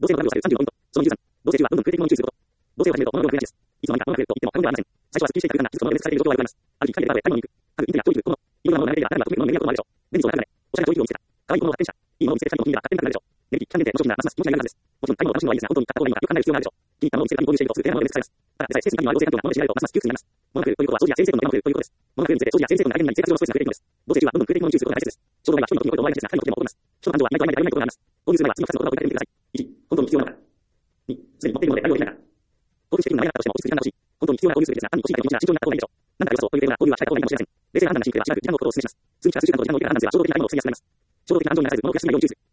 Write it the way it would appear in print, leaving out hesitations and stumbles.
同性の画像を35ポイント。その23、同性中はどんどん空的ものに注すること。同性を始めると、物の量が増えないです。いつの間にか物が増えると言っても過言ではありません。最初はスッキリしていた空間が、いつその上でされている状況は言われます。ある日、会議でバーで買い物に行く。家具、インテリア、教育、この、いろんなものを並べていれば、誰もが特別の目に見ることもあるでしょう。便利そうな家具ね。おしゃれな教育を見つけた。可愛いものを発見した。いいものを見つけて買い物を気に入れば買ってみたくなるでしょう。値引き、期間限定の商品ならますます気持ちが上がるはずです。もちろん買い物を楽しむのはいいですが、本当に買った方がいいのかよく考える必要があるでしょう。気に入ったものを見つけたり購入していると、すぐ手間の上で使います。ただでさえ精神的には陽性環境が物で知られるとますます窮屈になります。物が増えるということは、掃除や整理整頓の手間も増えるということです。物が増えるにつれて、掃除や整理整頓の間に生活上のストレスが増えていくのです。同性中はどんどん空的ものに注することが大切です。衝動買いは人にとって良いと思われがちですが、彼にとっても起こります。人の感情は意外と曖昧で曖昧なことがあります。購入する前は次の2つの言葉を振り返ってみてください。1、本当に必要なのか。2、すでに持っているもので対応できないか。購入しているのが嫌だったとしても、落ち着いて判断し、本当に必要な購入するべきですが、単に欲しいからという気持ちが慎重になった方がいいでしょう。なんだか良さそうという点は、購入は控えた方がいいかもしれません。冷静な判断がしにくければ、しばらく時間のことをお勧めします。数日から数週間と時間の置いてから判断すれば、衝動的な買い物を防ぎやすくなります。衝動的な感情にならず、物を増やしすぎないように注意する。